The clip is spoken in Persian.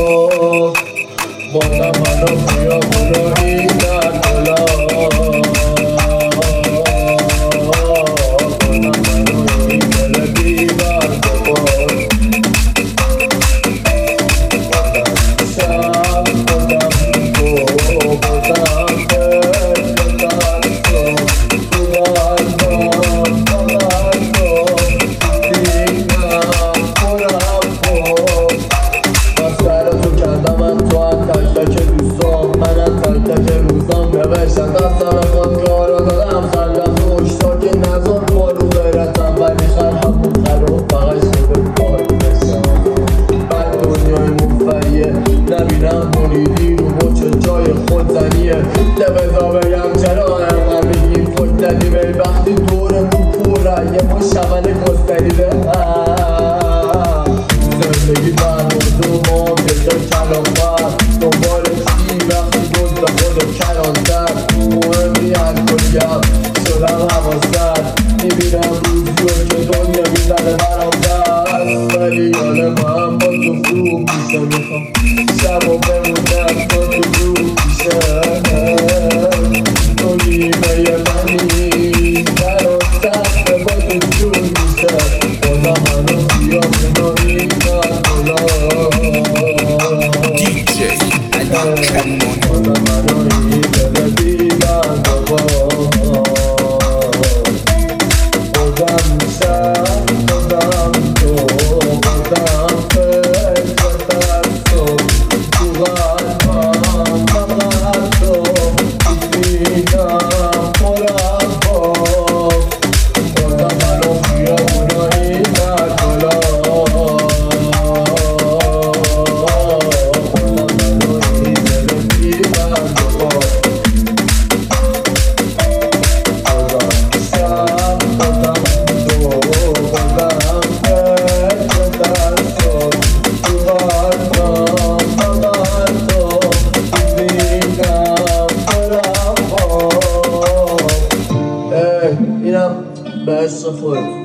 بازم منو بیا برو در کلا نوشتم دستم خود کارو دادم خلقم خوشتا که نظر بارو غیرتم ولی خلقم بود خلق فقط شده کار بشم من دنیای مفریه نبینم مریدی رو مچه جای خودزنیه لبزا بگم چرا انقدر میگیم فکر ندی بی وقتی دورمون پره یه ما شمن گستری به زندگی برموز و ما بجا کلام بر دنبال چی وقتی گل به خودم کرانتر مهمی الکلیم شدم حواست میبینم روزیو که دنیا میزنه برام دست ولی یاد من با تو خوب میشه میخوام شب و بمونم با تو خوب میشه تو نیمه منی برام سخت با تو جون میشه بازم منو بیا کناری اینم به عشق خود